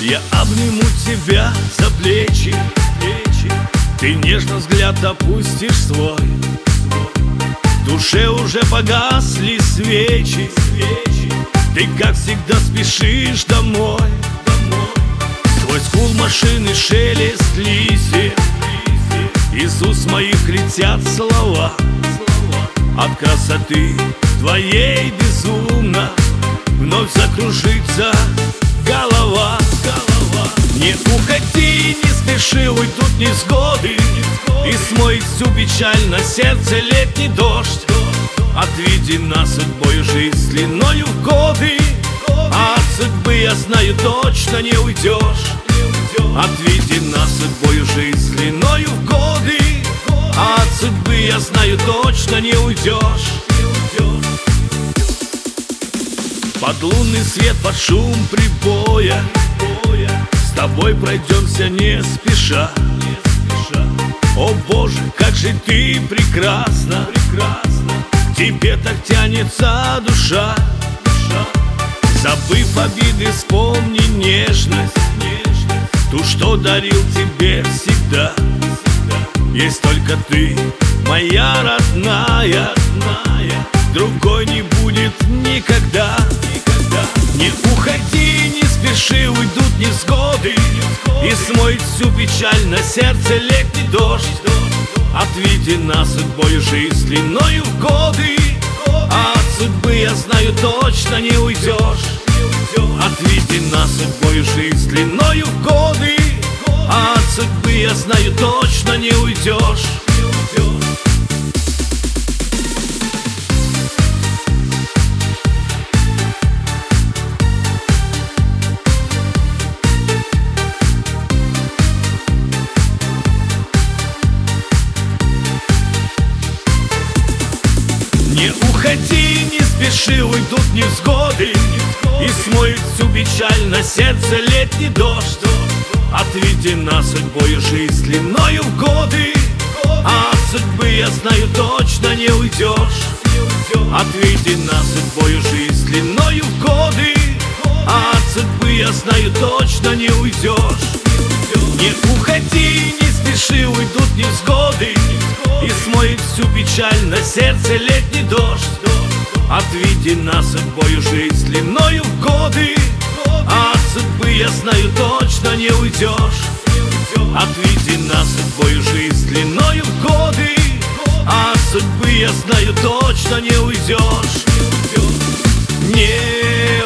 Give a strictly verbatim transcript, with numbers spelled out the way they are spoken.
Я обниму тебя за плечи, плечи. Ты нежно взгляд опустишь свой. В душе уже погасли свечи, свечи. Ты, как всегда, спешишь домой, домой. Сквозь гул машины шелест листьев, из уст моих летят слова. От красоты твоей безумно вновь закружится голова, голова. Не уходи, не спеши, уйдут невзгоды, и смоет всю печаль на сердце летний дождь. Отведи нас судьбой жизнь длиною в годы, а от судьбы, я знаю, точно не уйдешь. Отведи нас судьбой жизнь длиною в годы, а от судьбы, я знаю, точно не уйдешь. Под лунный свет, под шум прибоя с тобой пройдемся не спеша. О Боже, как же ты прекрасна, прекрасна. К тебе так тянется душа. Забыв обиды, вспомни нежность, нежность, ту, что дарил тебе всегда. Есть только ты, моя родная, родная. Другой не будет никогда, никогда. Не уходи, не спеши, уйдут невзгоды, и смоет всю печаль на сердце летний дождь. Отведи нас судьбой жизнь длиною в годы, а от судьбы, я знаю, точно не уйдешь. Отведи нас судьбой жизнь длиною в годы, а от судьбы, я знаю, точно не уйдешь. Не уходи, не спеши, уйдут невзгоды, и смоет всю печаль на сердце летний дождь. Отведи нас судьбой жизнь длиною в годы, а от судьбы, я знаю, точно не уйдешь. Отведи нас судьбой жизнь длиною в годы, а от судьбы, я знаю, точно не уйдешь. Не уходи, не спеши, уйдут невзгоды, и смоет всю печаль на сердце летний дождь. Отведи нас судьбою жизнь длиною в годы, а от судьбы, я знаю, точно не уйдешь. Отведи нас судьбою жизнь длиною в годы, а от судьбы, я знаю, точно не уйдешь. Не